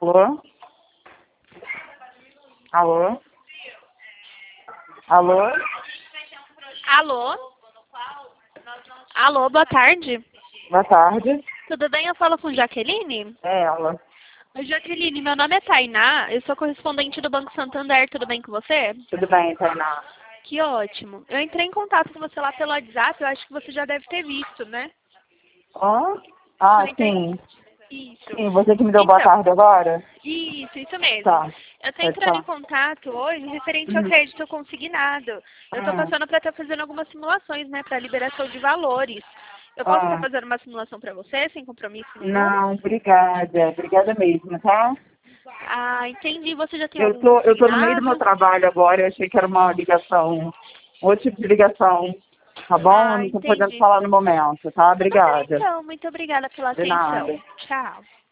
Alô? Alô? Alô? Alô? Alô, boa tarde. Boa tarde. Tudo bem? Eu falo com Jaqueline? É ela. Oi, Jaqueline, meu nome é Tainá, eu sou correspondente do Banco Santander, tudo bem com você? Tudo bem, Tainá? Que ótimo. Eu entrei em contato com você lá pelo WhatsApp, eu acho que você já deve ter visto, né? Ó? Ah, Eu entrei... sim. Isso. Sim, você que me deu boa Então, tarde agora? isso mesmo. Tá. Eu estou Pode entrando em falar. contato hoje referente ao Uhum. crédito consignado. Eu estou Ah, passando para estar fazendo algumas simulações, né, para liberação de valores. Eu posso estar ah. fazendo uma simulação para você, sem compromisso nenhum? Não, obrigada. Obrigada mesmo, tá? Ah, entendi. Você já tem Eu algum tô, eu tô no meio do meu consignado? trabalho agora, eu achei que era uma ligação, outro tipo de ligação, tá bom? Eu Ah, não tô podendo entendi. falar no momento, tá? Tudo bem, Obrigada. então. Muito obrigada pela De atenção. nada. Tchau.